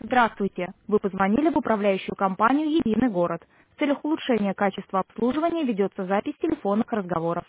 Здравствуйте! Вы позвонили в управляющую компанию «Единый город». В целях улучшения качества обслуживания ведется запись телефонных разговоров.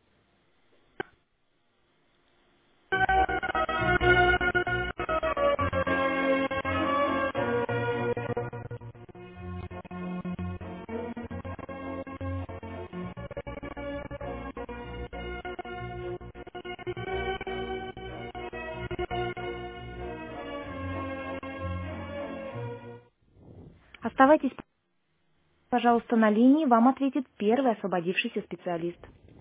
Оставайтесь, пожалуйста, на линии, вам ответит первый освободившийся специалист.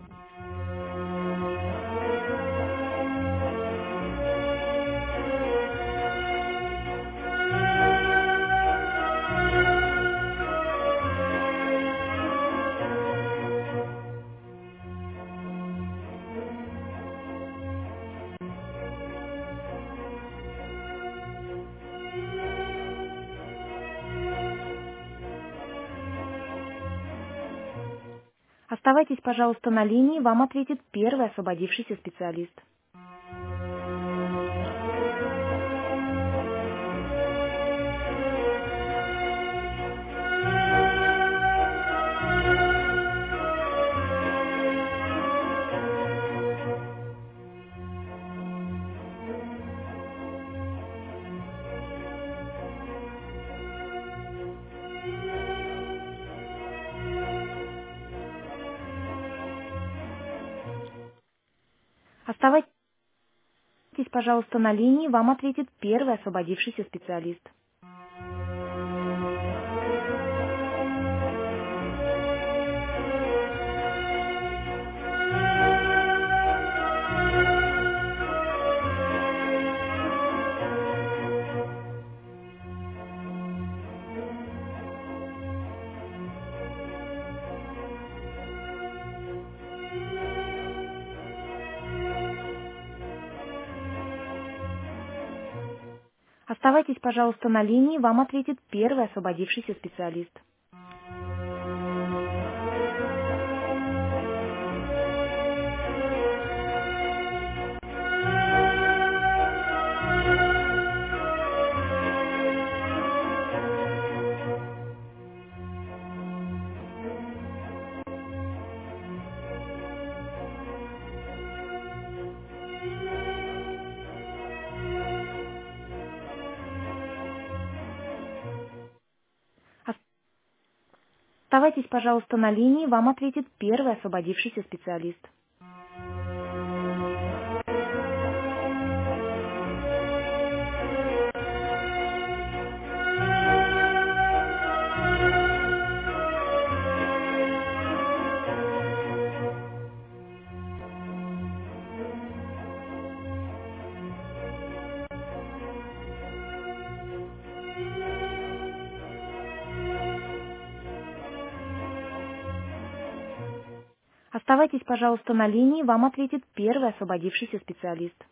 Оставайтесь, пожалуйста, на линии, вам ответит первый освободившийся специалист. Оставайтесь, пожалуйста, на линии, вам ответит первый освободившийся специалист. Оставайтесь, пожалуйста, на линии, вам ответит первый освободившийся специалист. Оставайтесь, пожалуйста, на линии, вам ответит первый освободившийся специалист. Оставайтесь, пожалуйста, на линии, вам ответит первый освободившийся специалист.